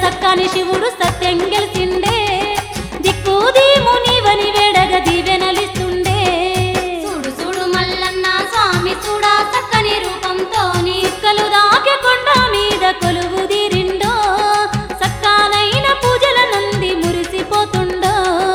సక్కాని శివుడు సత్యం గెలిసిండే దిక్కు దీము నీవని వేడగ దీవెనలిస్తుండే చూడు చూడు మల్లన్న స్వామి చూడా చక్కని రూపంతోని చుక్కలు దాకే కొండ మీద కొలువు తీరిండో సక్కానైన పూజల నంది మురిసిపోతుండో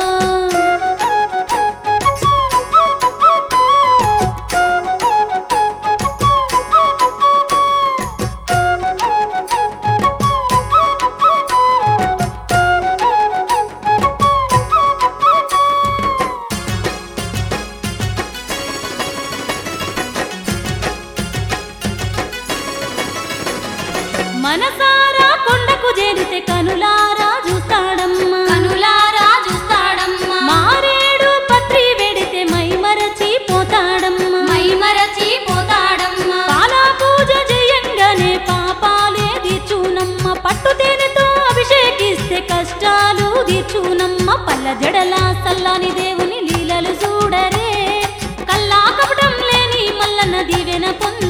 మనసారా కొండకు చేరితే కనులారా చూస్తాడమ్మా కనులారా చూస్తాడమ్మా మారేడు పత్రి వెడితే మై మరచిపోతాడమ్మా మై మరచిపోతాడమ్మా పాల పూజ చేయంగానే పాపాలే తీర్చునమ్మ పట్టు తేనెతో అభిషేకిస్తే కష్టాలు తీర్చునమ్మ పల్ల జడల సల్లాని దేవుని లీలలు చూడరే కల్లా కపటం లేని మల్లన్న దీవెన పొంద